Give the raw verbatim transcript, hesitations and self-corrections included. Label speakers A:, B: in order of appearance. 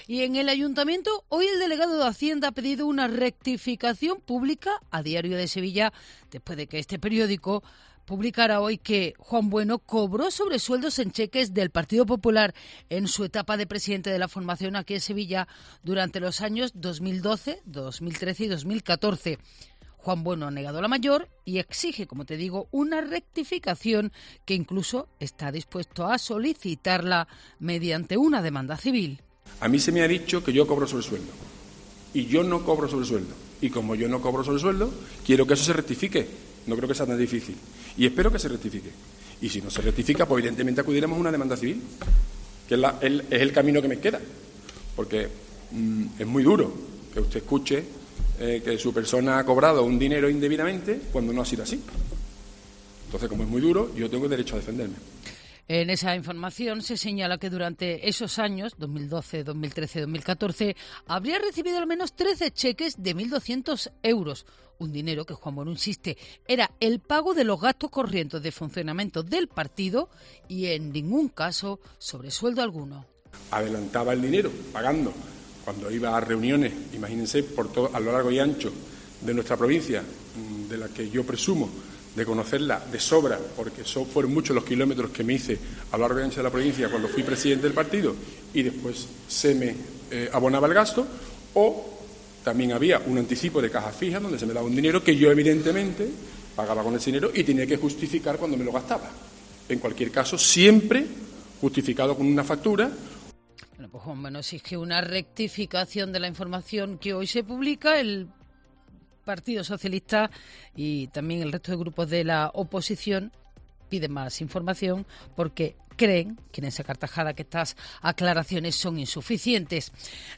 A: Y en el Ayuntamiento, hoy el delegado de Hacienda ha pedido una rectificación pública a Diario de Sevilla, después de que este periódico publicara hoy que Juan Bueno cobró sobresueldos en cheques del Partido Popular en su etapa de presidente de la formación aquí en Sevilla durante los años dos mil doce, dos mil trece y dos mil catorce. Juan Bueno ha negado la mayor y exige, como te digo, una rectificación que incluso está dispuesto a solicitarla mediante una demanda civil.
B: A mí se me ha dicho que yo cobro sobresueldo y yo no cobro sobresueldo. Y como yo no cobro sobresueldo, quiero que eso se rectifique. No creo que sea tan difícil. Y espero que se rectifique. Y si no se rectifica, pues evidentemente acudiremos a una demanda civil, que es, la, el, es el camino que me queda. Porque mmm, es muy duro que usted escuche eh, que su persona ha cobrado un dinero indebidamente cuando no ha sido así. Entonces, como es muy duro, yo tengo derecho a defenderme.
A: En esa información se señala que durante esos años, dos mil doce, dos mil trece, dos mil catorce, habría recibido al menos trece cheques de mil doscientos euros, un dinero que Juan Bueno insiste era el pago de los gastos corrientes de funcionamiento del partido y en ningún caso sobresueldo alguno.
B: Adelantaba el dinero pagando cuando iba a reuniones, imagínense, por todo, a lo largo y ancho de nuestra provincia, de la que yo presumo de conocerla de sobra, porque son, fueron muchos los kilómetros que me hice a lo largo y ancho de la provincia cuando fui presidente del partido y después se me eh, abonaba el gasto, o también había un anticipo de caja fija donde se me daba un dinero que yo evidentemente pagaba con ese dinero y tenía que justificar cuando me lo gastaba. En cualquier caso, siempre justificado con una factura.
A: Bueno, pues Juan Bueno exige una rectificación de la información que hoy se publica. El Partido Socialista y también el resto de grupos de la oposición piden más información porque creen, quieren sacar tajada, que estas aclaraciones son insuficientes.